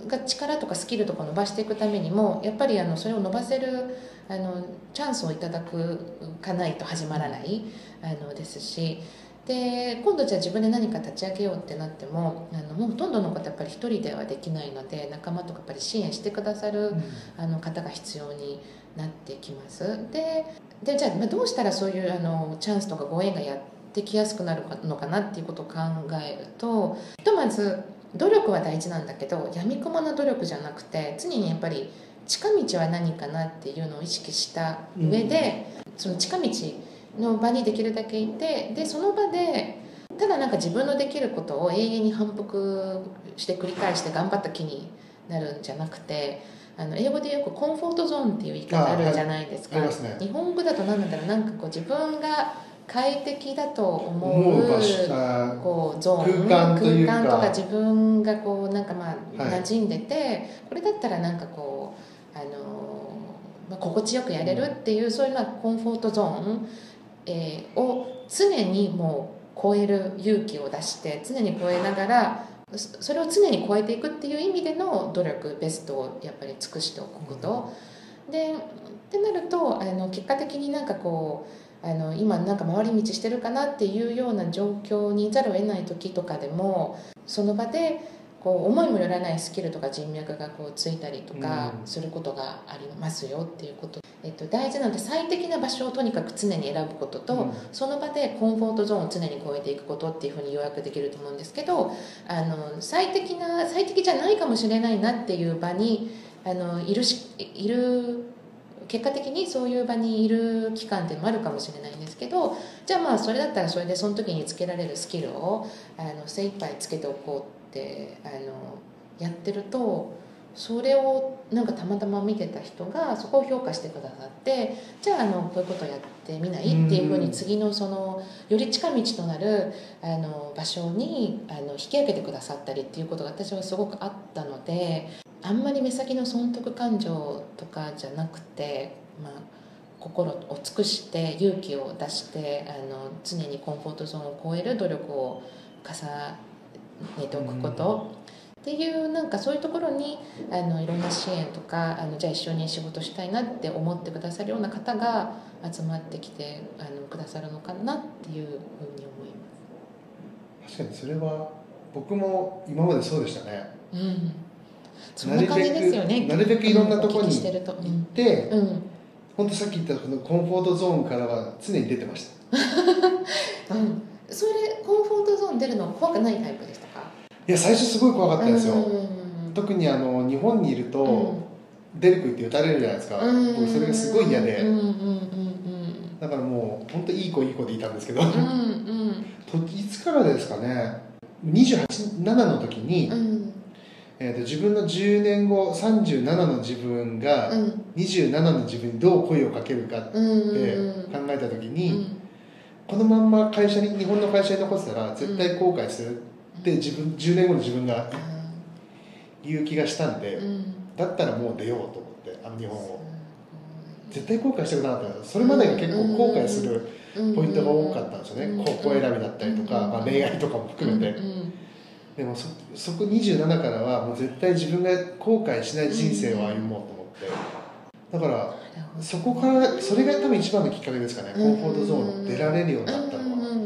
が力とかスキルとか伸ばしていくためにもやっぱりそれを伸ばせるチャンスをいただかないと始まらないですし、で今度じゃあ自分で何か立ち上げようってなってももうほとんどのことやっぱり一人ではできないので、仲間とかやっぱり支援してくださる方が必要になってきます。でじゃあどうしたらそういうチャンスとかご縁がやってきやすくなるのかなっていうことを考えると、ひとまず努力は大事なんだけど、やみくもな努力じゃなくて常にやっぱり近道は何かなっていうのを意識した上で、その近道の場にできるだけいて、でその場でただなんか自分のできることを永遠に反復して繰り返して頑張った気になるんじゃなくて、英語でよくコンフォートゾーンっていう言い方あるじゃないですか。日本語だと何なんだろう、なんかこう自分が快適だと思うこうゾーン、空間とか自分がこうなんか馴染んでて、これだったらなんかこう心地よくやれるっていう、そういうコンフォートゾーン、を常にもう超える勇気を出して常に超えながら、それを常に超えていくっていう意味での努力、ベストをやっぱり尽くしておくこと、でってなると結果的になんかこう今なんか回り道してるかなっていうような状況にいざるを得ない時とかでも、その場でこう思いもよらないスキルとか人脈がこうついたりとかすることがありますよっていうこと、大事なので最適な場所をとにかく常に選ぶことと、その場でコンフォートゾーンを常に超えていくことっていうふうに要約できると思うんですけど、最適じゃないかもしれないなっていう場にいる結果的にそういう場にいる期間ってもあるかもしれないんですけど、じゃあそれだったらそれでその時につけられるスキルを精一杯つけておこうってやってると、それをなんかたまたま見てた人がそこを評価してくださって、じゃあこういうことやってみないっていうふうに次のそのより近道となる場所に引き上げてくださったりっていうことが私はすごくあったので、あんまり目先の損得感情とかじゃなくて、心を尽くして勇気を出して常にコンフォートゾーンを超える努力を重ねておくこと、っていうなんかそういうところにいろんな支援とかじゃあ一緒に仕事したいなって思ってくださるような方が集まってきてくださるのかなっていうふうに思います。確かにそれは僕も今までそうでしたね。 そんな感じですよね。 なるべくいろんなところに行って、本当さっき言ったこのコンフォートゾーンからは常に出てました。 それコンフォートゾーン出るの怖くないタイプでしたか？ いや最初すごい怖かったですよ。特に日本にいると、出る杭って打たれるじゃないですか。僕それがすごい嫌で、だからもう本当いい子でいたんですけど、いつからですかね、27の時に、自分の10年後37の自分が27の自分にどう声をかけるかって考えた時に、このまんま日本の会社に残ってたら絶対後悔するって10年後の自分が言う気がしたんで、だったらもう出ようと思って日本を絶対後悔したくなかった。それまでが結構後悔するポイントが多かったんですよね。高校選びだったりとか、恋愛とかも含めて。でもそこ27からはもう絶対自分が後悔しない人生を歩もうと思って、だからそこからそれが多分一番のきっかけですかね。コンフォートゾーンを出られるようになったのは。 なるほど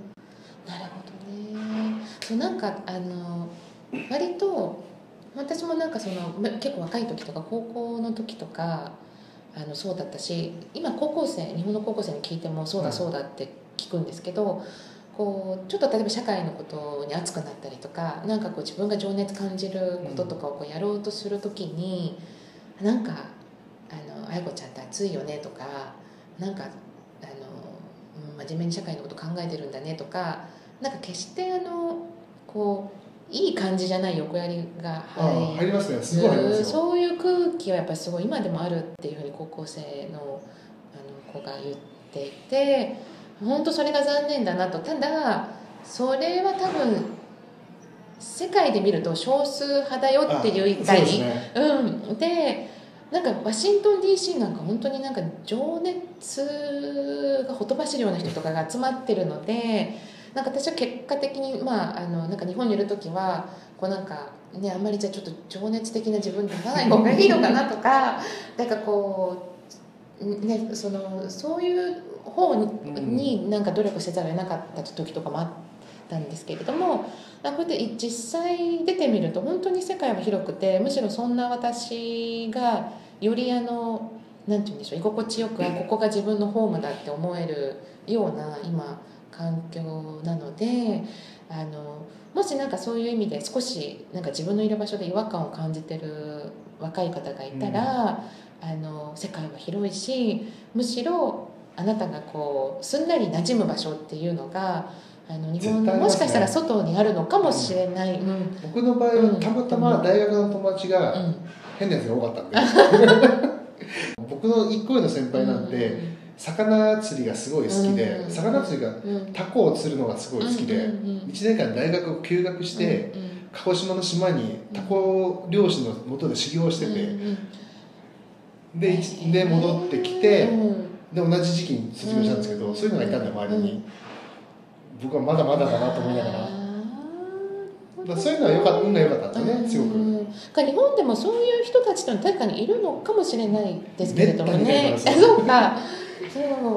ね。そうなんか割と私もなんか結構若い時とか高校の時とかそうだったし、今日本の高校生に聞いてもそうだそうだって聞くんですけど、こうちょっと例えば社会のことに熱くなったりとか、なんかこう自分が情熱感じることとかをこうやろうとする時に、なんか愛子ちゃんって熱いよねとか、なんか真面目に社会のこと考えてるんだねとか、なんか決してこういい感じじゃない横やりが入りますね。すごい入りますよ。 そういう空気はやっぱりすごい今でもあるっていうふうに高校生の子が言っていて、本当それが残念だなと。ただそれは多分世界で見ると少数派だよっていう一回に、でなんかワシントン DC なんか本当になんか情熱がほとばしるような人とかが集まってるので、 なんか私は結果的に、なんか日本にいる時はこうなんかね、あんまりじゃあちょっと情熱的な自分にならない方がいいのかなとかなんかこうね、そういう方になんか努力せざるを得なかった時とかもあったんですけれども、こうやって実際出てみると本当に世界は広くて、むしろそんな私がよりなんて言うんでしょう、居心地よくここが自分のホームだって思えるような今環境なので、もしなんかそういう意味で少しなんか自分のいる場所で違和感を感じてる若い方がいたら、世界は広いし、むしろあなたがこうすんなり馴染む場所っていうのが日本のもしかしたら外にあるのかもしれない、 僕の場合はたまたま大学の友達が変なやつが多かったんで、僕の1個上の先輩なんて魚釣りがすごい好きで、魚釣りがタコを釣るのがすごい好きで、1年間大学を休学して鹿児島の島にタコ漁師の元で修行してて、で戻ってきて、で同じ時期に卒業したんですけど、そういうのがいたんで周りに、僕はまだまだだなと思いながら、そういうのは運が良かったんですよね、すごく。 日本でもそういう人たちというのは確かにいるのかもしれないですけれどもね。そうか、そう、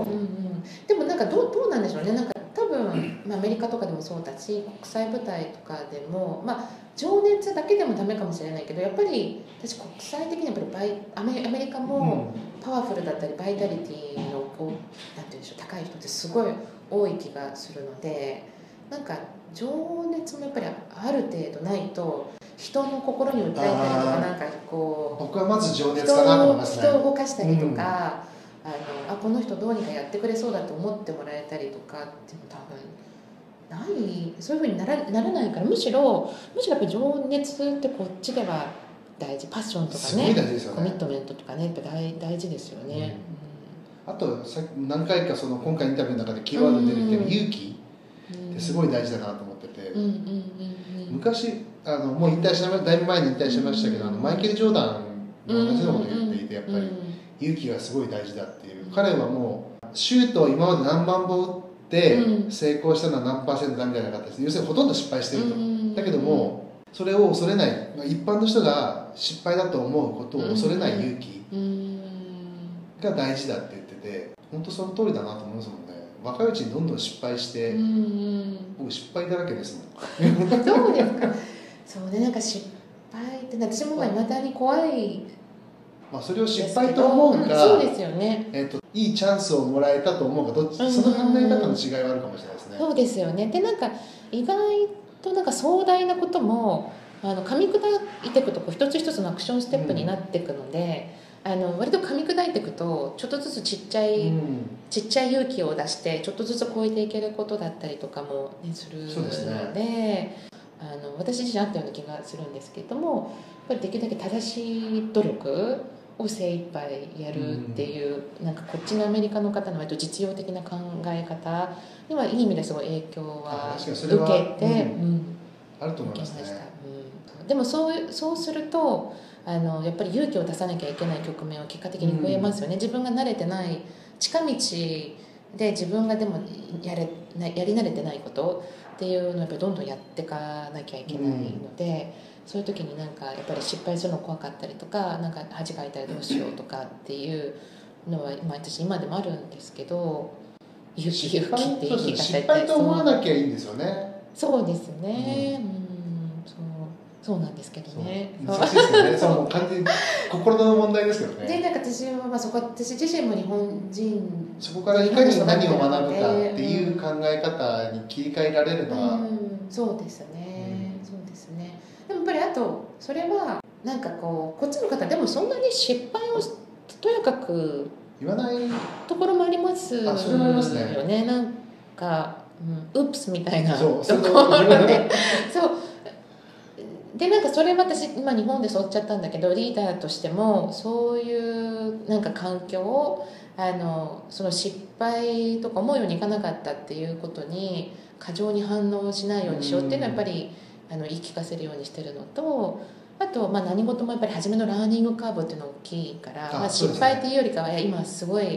でもなんかどうなんでしょうね。なんか多分、アメリカとかでもそうだし、国際舞台とかでも、情熱だけでもダメかもしれないけど、やっぱり私国際的にやっぱりアメリカもパワフルだったりバイタリティのこうなんていうんでしょう、高い人ってすごい多い気がするので、なんか情熱もやっぱりある程度ないと人の心に訴えたりとか、なんかこう僕はまず情熱かなと思いますね。 人を動かしたりとか、この人どうにかやってくれそうだと思ってもらえたりとかっていうの多分そういうふうにならないから、むしろやっぱり情熱ってこっちでは大事、パッションとかね、コミットメントとかね、やっぱ大事ですよね。 あと何回か今回インタビューの中でキーワードに出てきてる勇気ってすごい大事だなと思ってて、昔もう引退しました、だいぶ前に引退しましたけど、マイケル・ジョーダンも同じようなことを言っていて、やっぱり勇気がすごい大事だっていう。彼はもうシュートを今まで何万本打って成功したのは何%だみたいな形で、要するにほとんど失敗してると。だけどもそれを恐れない、一般の人が失敗だと思うことを恐れない勇気が大事だって言ってて、本当その通りだなと思いますもんね。若いうちにどんどん失敗して、僕失敗だらけですもん。 どうですか。そうね、なんか失敗って私もいまだに怖い。 それを失敗と思うか、 そうですよね。 いいチャンスをもらえたと思うか、どっち、その考え方の違いはあるかもしれないですね。 そうですよね。でなんか意外となんか壮大なことも噛み砕いていくと一つ一つのアクションステップになっていくので、割と噛み砕いていくとちょっとずつちっちゃい勇気を出してちょっとずつ超えていけることだったりとかも、するので、私自身あったような気がするんですけれども、やっぱりできるだけ正しい努力を精一杯やるっていう、なんかこっちのアメリカの方の割と実用的な考え方にはいい意味ですごい影響は受けて、 あると思いますね。 でもそうするとやっぱり勇気を出さなきゃいけない局面は結果的に増えますよね。自分が慣れてない近道で自分がでもやり慣れてないことっていうのをやっぱりどんどんやっていかなきゃいけないので、そういう時になんかやっぱり失敗するの怖かったりとか、なんか恥かいたらどうしようとかっていうのは私今でもあるんですけど、勇気って言い方って失敗と思わなきゃいいんですよね。 そうですね。そうなんですけどね。 難しいですよね。もう完全に心の問題ですけどね。 でなんか私は私自身も日本人、 そこからいかに何を学ぶかっていう考え方に切り替えられるのは、 そうですね、そうですね。でもやっぱりあとそれはなんかこっちの方でもそんなに失敗をとやかく言わないところもありますよね。 それもありますね。 なんかウップスみたいなところで、そうでなんかそれ私今日本でそうっちゃったんだけど、リーダーとしてもそういうなんか環境をその失敗とか思うようにいかなかったっていうことに過剰に反応しないようにしようっていうのはやっぱり言い聞かせるようにしてるのと、あと何事もやっぱり初めのラーニングカーブっていうのが大きいから、失敗っていうよりかは今すごい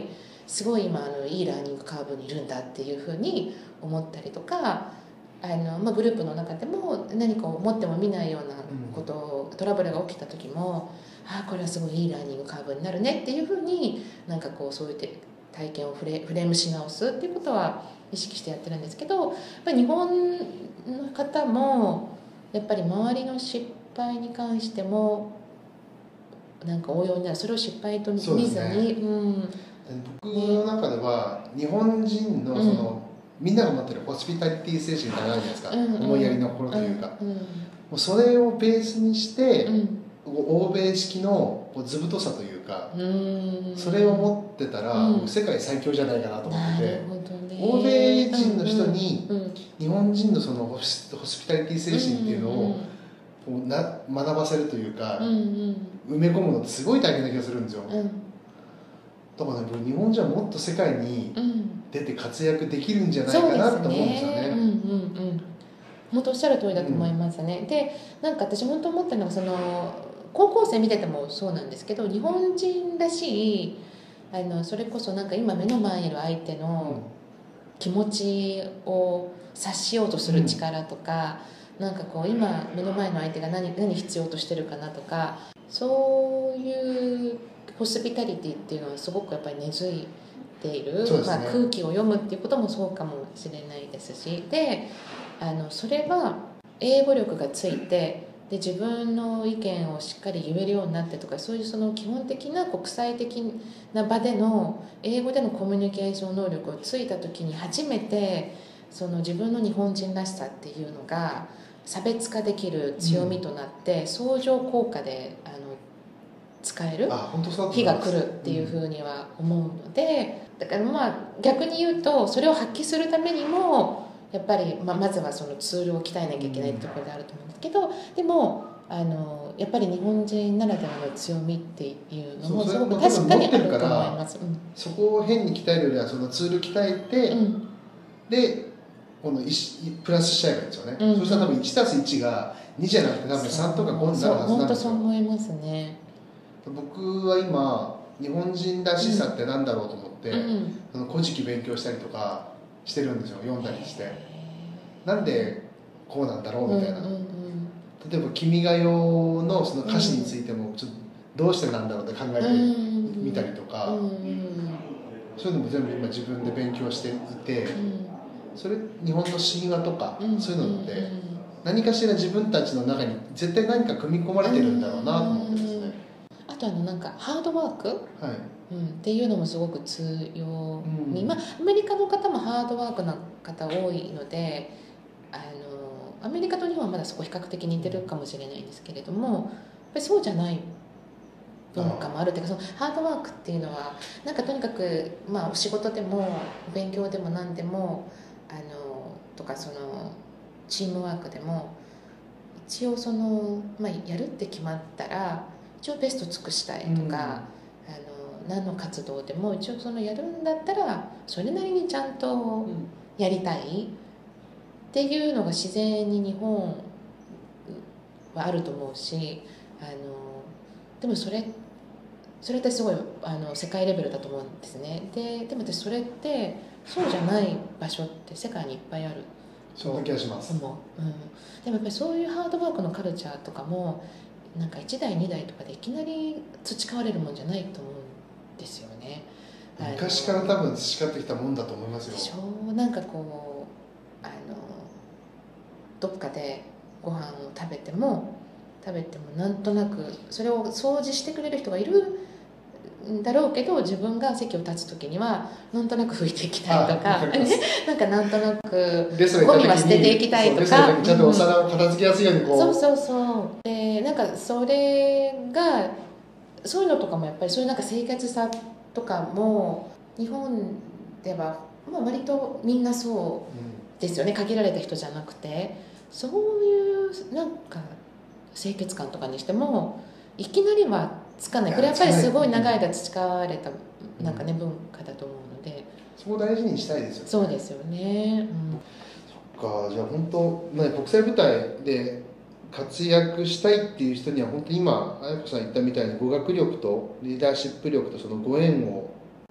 すごい今いいラーニングカーブにいるんだっていうふうに思ったりとか、グループの中でも何か思っても見ないようなことを、トラブルが起きた時も、これはすごいいいラーニングカーブになるねっていうふうになんかこうそういう体験をフレームし直すっていうことは意識してやってるんですけど、やっぱり日本の方もやっぱり周りの失敗に関してもなんか応用になる、それを失敗と見ずに、 僕の中では日本人のみんなが持ってるホスピタリティ精神ってあるじゃないですか、思いやりの心というか、もうそれをベースにして、欧米式の図太さというか、それを持ってたら、世界最強じゃないかなと思ってて、欧米人の人に日本人のそのホスピタリティ精神っていうのを学ばせるというか、埋め込むのってすごい大変な気がするんですよ。だからね、日本人はもっと世界に出て活躍できるんじゃないかなと思うんですよね。 本当おっしゃる通りだと思いますね。で、なんか私本当思ったのが高校生見ててもそうなんですけど、日本人らしいそれこそなんか今目の前にいる相手の気持ちを察しようとする力とか、なんかこう今目の前の相手が何必要としてるかなとか、そういうホスピタリティっていうのはすごくやっぱり根付いている、空気を読むっていうこともそうかもしれないですし、でそれは英語力がついて、で自分の意見をしっかり言えるようになってとか、そういうその基本的な国際的な場での英語でのコミュニケーション能力をついた時に初めてその自分の日本人らしさっていうのが差別化できる強みとなって、相乗効果で使える日が来るっていうふうには思うので、だから逆に言うとそれを発揮するためにもやっぱり、まずはそのツールを鍛えなきゃいけないってところであると思うんですけど、でもやっぱり日本人ならではの強みっていうのもすごく確かにあると思います。 そこを変に鍛えるよりはそのツール鍛えて、でこのプラスしちゃえばいいんですよね。そしたら多分 1+1 が2じゃなくて多分3とか5になるはずなんですよ。 本当そう思いますね。 僕は今日本人らしさってなんだろうと思って「古事記」勉強したりとかしてるんですよ。読んだりして、なんでこうなんだろうみたいな、例えば「君が代」のその歌詞についてもちょっとどうしてなんだろうって考えてみたりとか、そういうのも全部今自分で勉強していて、それ日本の神話とかそういうのって何かしら自分たちの中に絶対何か組み込まれてるんだろうなと思ってですね。 あとなんかハードワーク、っていうのもすごく強み、アメリカの方もハードワークな方多いので、アメリカと日本はまだそこ比較的似てるかもしれないんですけれども、やっぱりそうじゃない文化もあるというか、そのハードワークっていうのはなんかとにかくお仕事でも勉強でも何でもとかそのチームワークでも一応やるって決まったら一応ベスト尽くしたいとか、何の活動でも一応やるんだったらそれなりにちゃんとやりたいっていうのが自然に日本はあると思うし、でもそれってすごい世界レベルだと思うんですね。でも私それってそうじゃない場所って世界にいっぱいある。 そんな気がします。 でもやっぱりそういうハードワークのカルチャーとかもなんか1代2代とかでいきなり培われるもんじゃないと思うんですよね。 昔から多分培ってきたもんだと思いますよ。 でしょ。なんかこうどっかでご飯を食べてもなんとなくそれを掃除してくれる人がいるんだろうけど、自分が席を立つ時にはなんとなく拭いていきたいとかなんとなくゴミは捨てていきたいとか、 ちゃんとお皿を片付けやすいようにそうで、なんかそれがそういうのとかもやっぱりそういうなんか生活さとかも日本では割とみんなそうですよね。限られた人じゃなくて、そういうなんか清潔感とかにしてもいきなりはつかない。これやっぱりすごい長い間培われたなんかね文化だと思うので、 そこを大事にしたいですよね。 そうですよね。 そっか、じゃあ本当国際舞台で活躍したいっていう人には本当に今彩子さん言ったみたいに語学力とリーダーシップ力とそのご縁を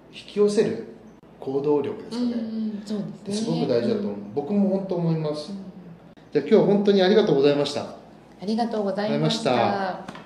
引き寄せる行動力ですかね、 そうですね、 すごく大事だと思う、僕も本当思います。じゃあ今日は本当にありがとうございました。 ありがとうございました。